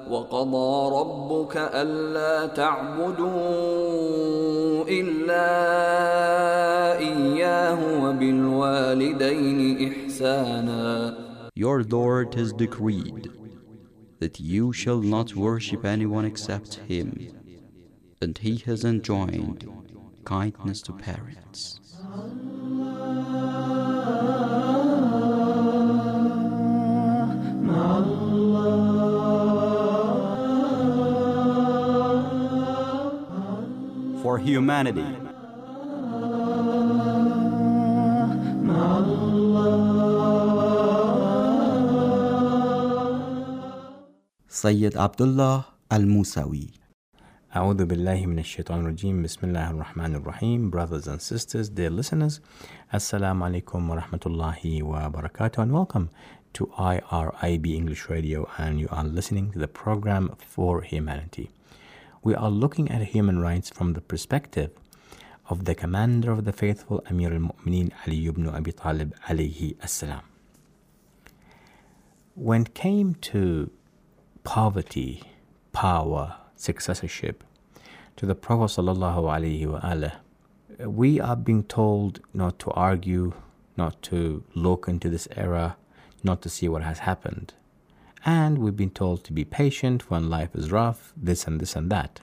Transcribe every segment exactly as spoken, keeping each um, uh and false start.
وقضى ربك ألا تعبدوا إلا إياه وبالوالدين إحسانا. Your Lord has decreed that you shall not worship anyone except Him, and He has enjoined kindness to parents. For humanity, Sayyid Abdullah Al-Musawi. A'udhu billahi minash shaitanir rajim. Bismillahir rahmanir rahim. Brothers and sisters, dear listeners, Assalamu alaikum wa rahmatullahi wa barakatuh, and welcome to I R I B English Radio, and you are listening to the program For Humanity. We are looking at human rights from the perspective of the commander of the faithful, Amir al-Mu'mineen Ali ibn Abi Talib alayhi as-salam. When it came to poverty, power, successorship to the Prophet sallallahu alaihi wasallam, we are being told not to argue, not to look into this era, not to see what has happened. And we've been told to be patient when life is rough, this and this and that.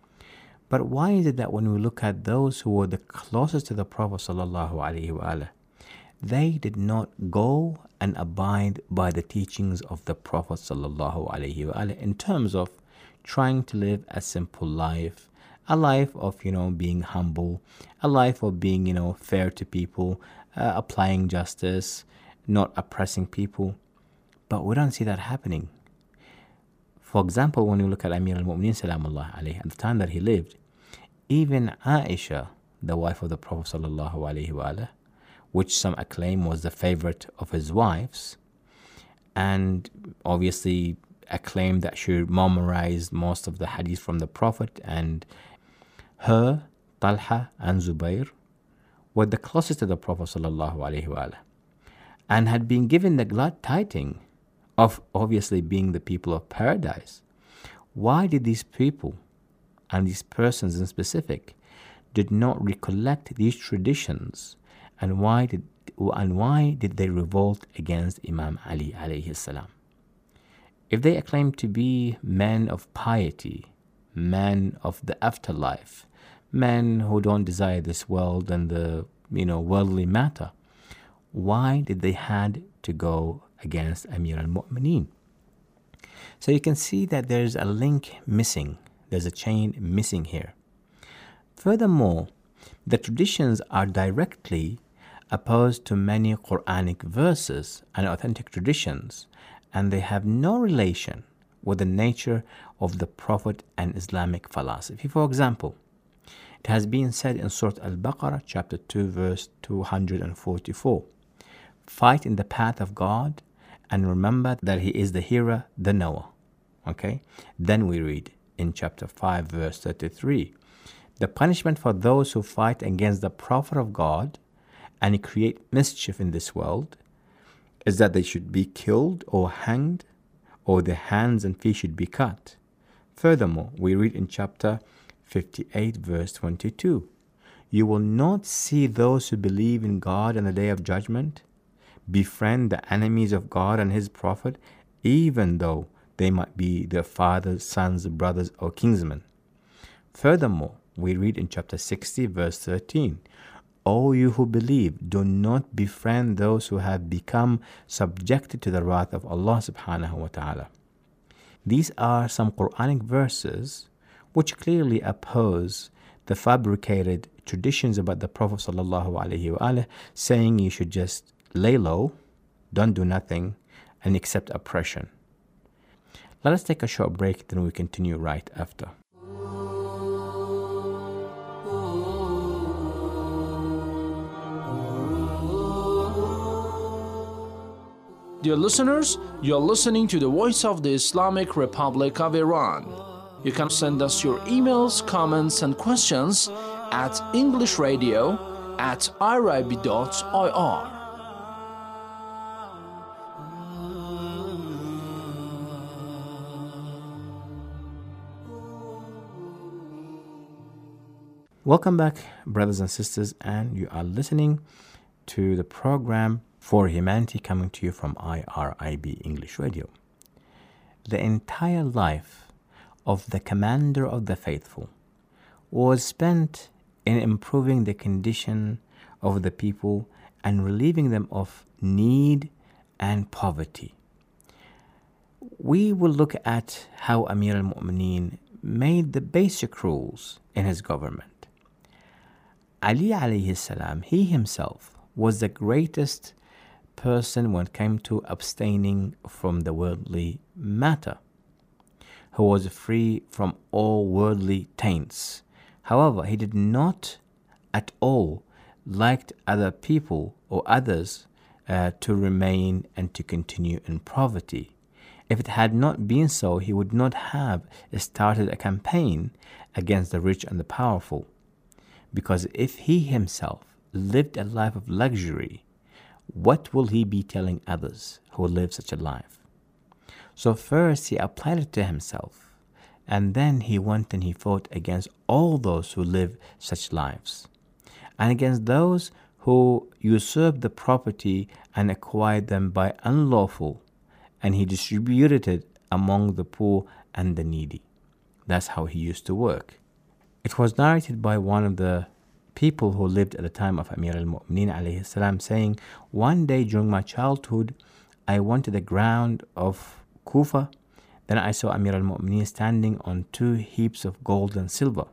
But why is it that when we look at those who were the closest to the Prophet sallallahu alaihi wasallam, they did not go and abide by the teachings of the Prophet sallallahu alaihi wasallam in terms of trying to live a simple life, a life of, you know, being humble, a life of being, you know, fair to people, uh, applying justice, not oppressing people? But we don't see that happening. For example, when you look at Amir al-Mu'mineen salamullah alayhi, at the time that he lived, even Aisha, the wife of the Prophet sallallahu alaihi wasallam, which some acclaim was the favorite of his wives, and obviously acclaimed that she memorized most of the hadith from the Prophet, and her, Talha and Zubair were the closest to the Prophet sallallahu alaihi wasallam, and had been given the glad tidings of obviously being the people of paradise. Why did these people, and these persons in specific, did not recollect these traditions, and why did and why did they revolt against Imam Ali alayhi salam? If they acclaim to be men of piety, men of the afterlife, men who don't desire this world and the, you know, worldly matter, why did they had to go against Amir al-Mu'mineen? So you can see that there's a link missing. There's a chain missing here. Furthermore, the traditions are directly opposed to many Quranic verses and authentic traditions, and they have no relation with the nature of the Prophet and Islamic philosophy. For example, it has been said in Surah Al-Baqarah, chapter two, verse two hundred forty-four, "Fight in the path of God and remember that He is the hearer, the knower." Okay? Then we read in chapter five, verse thirty-three, "The punishment for those who fight against the Prophet of God and create mischief in this world is that they should be killed or hanged, or their hands and feet should be cut." Furthermore, we read in chapter fifty-eight, verse twenty-two, "You will not see those who believe in God on the day of judgment befriend the enemies of God and His Prophet, even though they might be their fathers, sons, brothers, or kinsmen." Furthermore, we read in chapter sixty, verse thirteen, "O you who believe, do not befriend those who have become subjected to the wrath of Allah subhanahu wa ta'ala." These are some Quranic verses which clearly oppose the fabricated traditions about the Prophet sallallahu alaihi wasallam, saying you should just lay low, don't do nothing, and accept oppression. Let us take a short break, then we continue right after. Dear listeners, you're listening to the Voice of the Islamic Republic of Iran. You can send us your emails, comments, and questions at englishradio at irib dot I R. Welcome back, brothers and sisters, and you are listening to the program For Humanity, coming to you from I R I B English Radio. The entire life of the Commander of the Faithful was spent in improving the condition of the people and relieving them of need and poverty. We will look at how Amir al-Mu'mineen made the basic rules in his government. Ali alayhi salam, he himself was the greatest person when it came to abstaining from the worldly matter, who was free from all worldly taints. However, he did not at all like other people or others uh, to remain and to continue in poverty. If it had not been so, he would not have started a campaign against the rich and the powerful. Because if he himself lived a life of luxury, what will he be telling others who live such a life? So first he applied it to himself, and then he went and he fought against all those who live such lives, and against those who usurped the property and acquired them by unlawful, and he distributed it among the poor and the needy. That's how he used to work. It was narrated by one of the people who lived at the time of Amir al-Mu'mineen alayhi salam, saying, one day during my childhood, I went to the ground of Kufa. Then I saw Amir al-Mu'mineen standing on two heaps of gold and silver.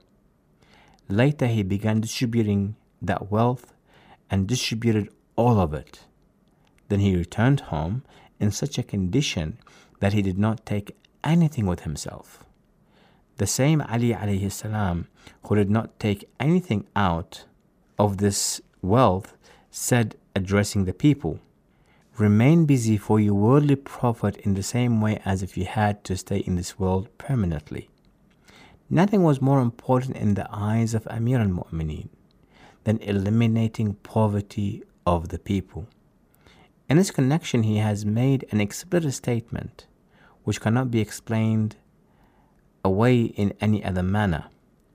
Later he began distributing that wealth and distributed all of it. Then he returned home in such a condition that he did not take anything with himself. The same Ali alayhi salam, who did not take anything out of this wealth, said, addressing the people, remain busy for your worldly profit in the same way as if you had to stay in this world permanently. Nothing was more important in the eyes of Amir al-Mu'mineen than eliminating poverty of the people. In this connection, he has made an explicit statement which cannot be explained away in any other manner.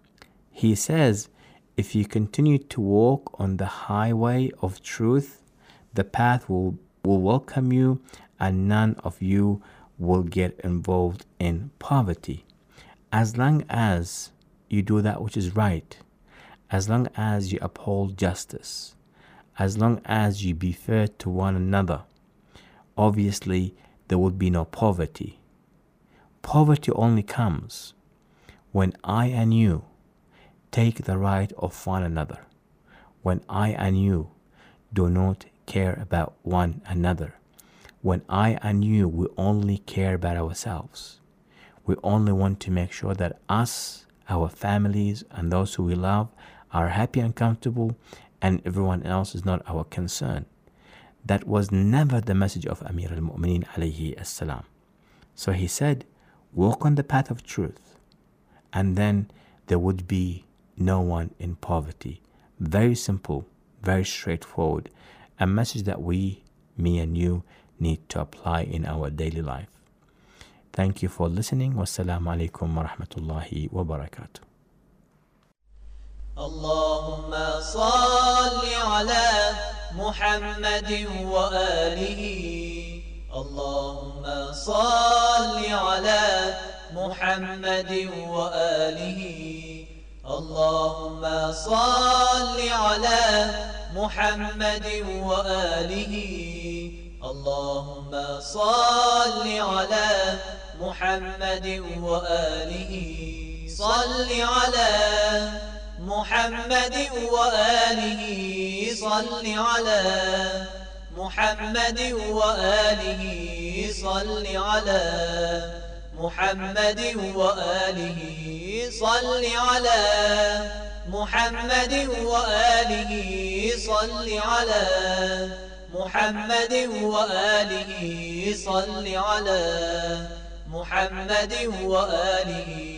He says, if you continue to walk on the highway of truth, the path will, will welcome you, and none of you will get involved in poverty. As long as you do that which is right, as long as you uphold justice, as long as you be fair to one another, obviously there would be no poverty. Poverty only comes when I and you take the right of one another, when I and you do not care about one another, when I and you we only care about ourselves. We only want to make sure that us, our families, and those who we love are happy and comfortable, and everyone else is not our concern. That was never the message of Amir al-Mu'mineen alayhi as-salam. So he said, walk on the path of truth, and then there would be no one in poverty. Very simple, very straightforward, a message that we, me and you, need to apply in our daily life. Thank you for listening. Wassalamu alaikum wa rahmatullahi wa barakatuh. اللهم صل على محمد وآله اللهم صل على محمد وآله اللهم صل على محمد وآله اللهم صل على محمد وآله صل على محمد وآله صل على محمد وآله صل على محمد وآله صل على محمد وآله صل على محمد وآله صل على محمد وآله